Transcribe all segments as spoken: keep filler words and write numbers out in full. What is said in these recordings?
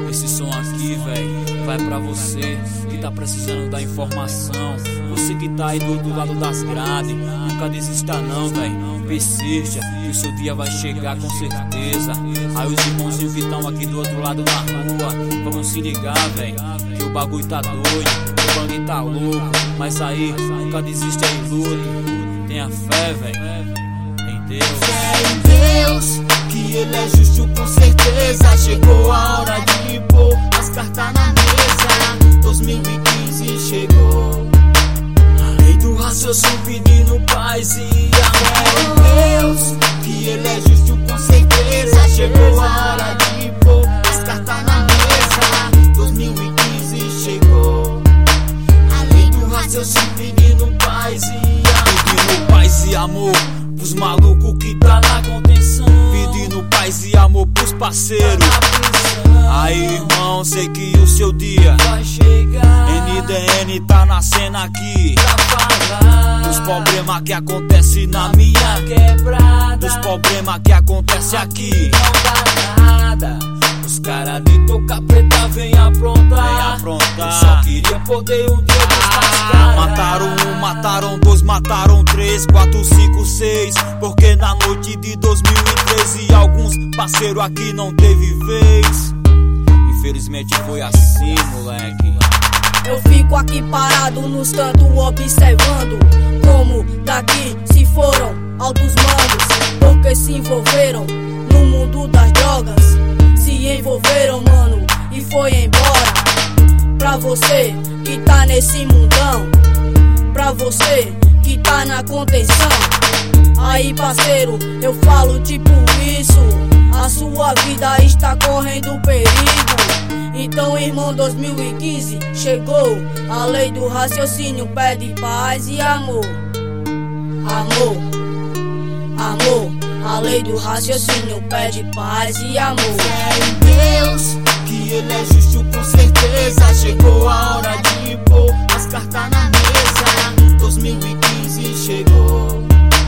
Esse som aqui, véi, vai pra você que tá precisando da informação. Você que tá aí do outro lado das grades, nunca desista não, véi. Persista, que o seu dia vai chegar com certeza. Aí os irmãozinhos que tão aqui do outro lado da rua, vamos se ligar, véi, que o bagulho tá doido, o bang tá louco. Mas aí, nunca desista e lute. Tenha fé, véi, em Deus. Fé em Deus, que Ele é justo com certeza. Chegou a hora de pôr as cartas na mesa. dois mil e quinze chegou, a lei do raciocínio pedindo paz e amor. Fé em Deus, que Ele é justo com certeza. Chegou a hora de pôr as cartas na mesa. dois mil e quinze chegou, a lei do raciocínio pedindo paz e amor. Pedindo paz e amor pros malucos que tá na contenção, pedindo paz e amor pros parceiros. Aí, irmão, sei que o seu dia vai chegar. N D N tá na cena aqui dos problemas que acontecem na minha quebrada, dos problemas que acontecem aqui. Não dá nada. Os caras de toca preta vem aprontar, vem aprontar. Só queria poder um dia descascar. Mataram um, mataram dois, mataram três, quatro, cinco, seis. Porque na noite de dois mil e treze alguns parceiros aqui não teve vez. Infelizmente foi assim, moleque. Eu fico aqui parado nos cantos observando como daqui se foram altos mandos, porque se envolveram no mundo das drogas. Se envolveram, mano, e foi embora. Pra você que tá nesse mundão, pra você que tá na contenção. Aí, parceiro, eu falo tipo isso: a sua vida está correndo perigo. Então, irmão, dois mil e quinze chegou, a lei do raciocínio pede paz e amor. Amor, amor, a lei do raciocínio pede paz e amor. Fé em Deus, que Ele é justo com certeza. Chegou a hora de pôr as cartas na mesa. dois mil e quinze chegou,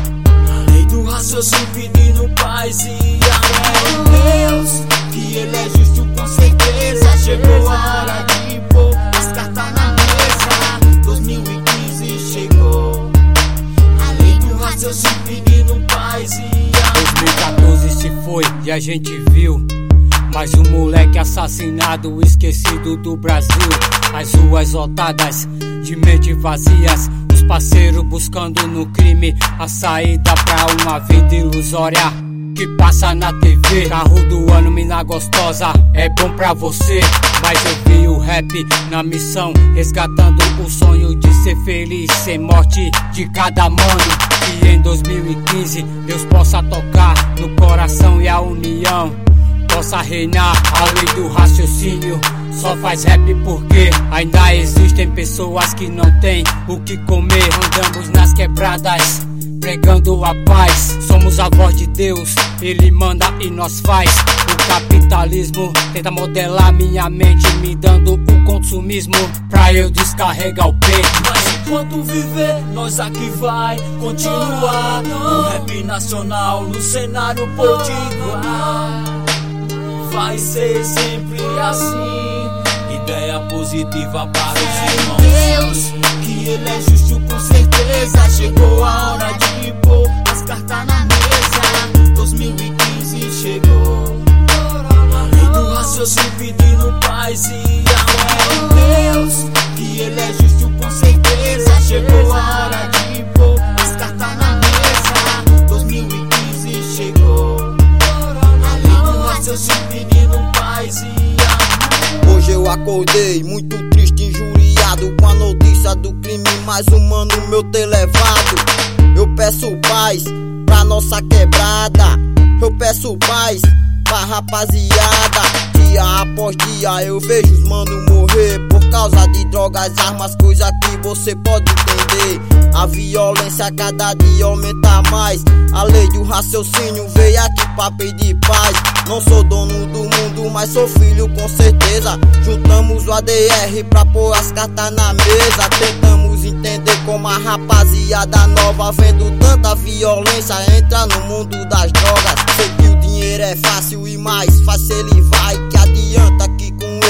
a lei do raciocínio pedindo paz e amor. Fé em Deus, que Ele é justo com certeza. Chegou a hora de pôr as cartas na mesa. dois mil e quinze chegou, a lei do raciocínio pedindo paz e amor. dois mil e quatorze se foi e a gente viu mais um moleque assassinado, esquecido do Brasil. As ruas lotadas de mente vazias, os parceiros buscando no crime a saída pra uma vida ilusória que passa na T V. Carro do ano, mina gostosa, é bom pra você. Mas eu vi o rap na missão, resgatando o sonho de ser feliz, sem morte de cada mano. Que em dois mil e quinze Deus possa tocar no coração e a união possa reinar. A lei do raciocínio só faz rap porque ainda existem pessoas que não têm o que comer. Andamos nas quebradas pregando a paz. Somos a voz de Deus, Ele manda e nós faz. O capitalismo tenta modelar minha mente, me dando o consumismo pra eu descarregar o peito. Mas enquanto viver, nós aqui vai continuar. O rap nacional no cenário potiguar. Vai ser sempre assim, ideia positiva para os irmãos. Deus, que Ele é justo com certeza. Chegou a hora de pôr as cartas na mesa. dois mil e quinze chegou, a lei do raciocínio pedindo paz e amor. Deus, que Ele é justo com certeza. Chegou a hora de pôr as cartas na mesa. dois mil e quinze chegou, a lei do raciocínio pedindo paz e amor. Hoje eu acordei muito triste, injuriado com a notícia do crime mais humano meu ter levado. Eu peço paz pra nossa quebrada, eu peço paz pra rapaziada. Dia após dia eu vejo os mano morrer por causa de drogas, armas, coisa que você pode entender. A violência a cada dia aumenta mais. A lei do raciocínio veio aqui pra pedir paz. Não sou dono do mundo, mas sou filho com certeza. Juntamos o A D R pra pôr as cartas na mesa. Tentamos entender como a rapaziada nova, vendo tanta violência, entra no mundo das drogas. Sei que o dinheiro é fácil e mais fácil ele vai. Que adianta que com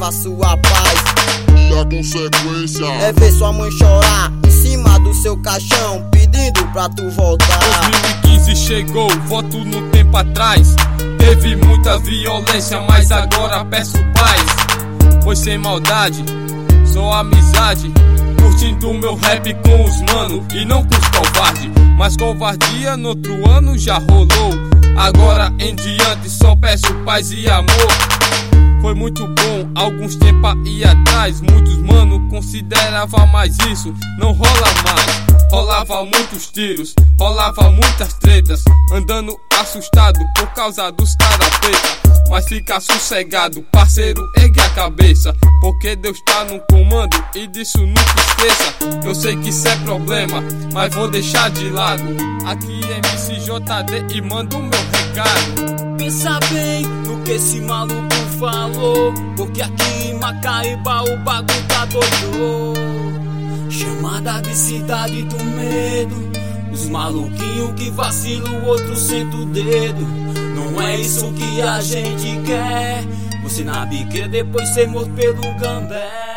leva sua paz. E a consequência é ver sua mãe chorar em cima do seu caixão, pedindo pra tu voltar. dois mil e quinze chegou, voto no tempo atrás. Teve muita violência, mas agora peço paz. Pois sem maldade, só amizade, curtindo meu rap com os mano e não com os covarde. Mas covardia no outro ano já rolou. Agora em diante só peço paz e amor. Foi muito bom, alguns tempos aí atrás. Muitos mano considerava mais isso, não rola mais. Rolava muitos tiros, rolava muitas tretas, andando assustado por causa dos cara preta. Mas fica sossegado, parceiro, ergue a cabeça, porque Deus tá no comando e disso nunca esqueça. Eu sei que isso é problema, mas vou deixar de lado. Aqui é M C J D e mando o meu recado. Pensa bem no que esse maluco falou, porque aqui em Macaíba o bagulho tá doido. Chamada de cidade do medo, os maluquinhos que vacilam, o outro senta o dedo. Não é isso que a gente quer, você na biqueira depois ser morto pelo gambé.